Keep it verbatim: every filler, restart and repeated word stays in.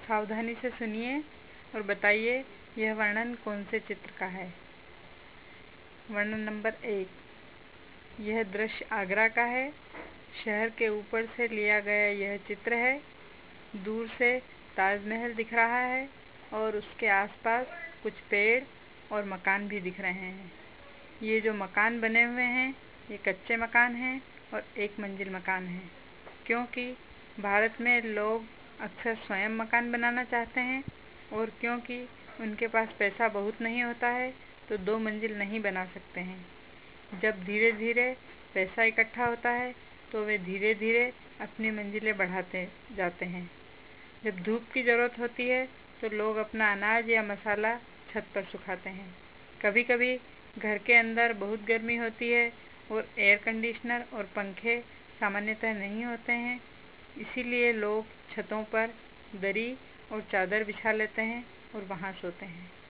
सावधानी से सुनिए और बताइए यह वर्णन कौन से चित्र का है। वर्णन नंबर एक। यह दृश्य आगरा का है। शहर के ऊपर से लिया गया यह चित्र है। दूर से ताजमहल दिख रहा है और उसके आसपास कुछ पेड़ और मकान भी दिख रहे हैं। ये जो मकान बने हुए हैं ये कच्चे मकान हैं और एक मंजिल मकान है, क्योंकि भारत में लोग अक्सर स्वयं मकान बनाना चाहते हैं और क्योंकि उनके पास पैसा बहुत नहीं होता है तो दो मंजिल नहीं बना सकते हैं। जब धीरे धीरे पैसा इकट्ठा होता है तो वे धीरे धीरे अपनी मंजिलें बढ़ाते जाते हैं। जब धूप की ज़रूरत होती है तो लोग अपना अनाज या मसाला छत पर सुखाते हैं। कभी कभी घर के अंदर बहुत गर्मी होती है और एयर कंडीशनर और पंखे सामान्यतः नहीं होते हैं, इसीलिए लोग छतों पर दरी और चादर बिछा लेते हैं और वहाँ सोते हैं।